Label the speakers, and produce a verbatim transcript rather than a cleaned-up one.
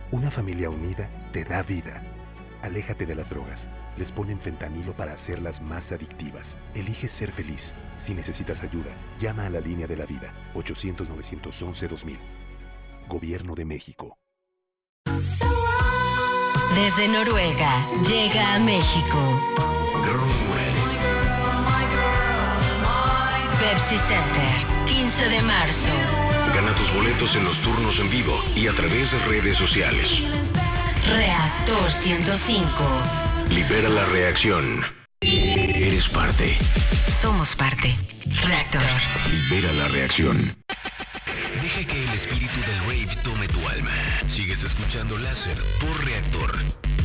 Speaker 1: Una familia unida te da vida. Aléjate de las drogas. Les ponen fentanilo para hacerlas más adictivas. Elige ser feliz. Si necesitas ayuda, llama a la línea de la vida. ochocientos, novecientos once, dos mil. Gobierno de México.
Speaker 2: Desde Noruega, llega a México Pepsi Center, quince de marzo.
Speaker 3: Gana tus boletos en los turnos en vivo y a través de redes sociales.
Speaker 2: Reactor ciento cinco.
Speaker 3: Libera la reacción. Eres parte.
Speaker 2: Somos parte. Reactor.
Speaker 3: Libera la reacción.
Speaker 4: Deja que el espíritu del rave tome tu alma. Sigues escuchando Láser por Reactor.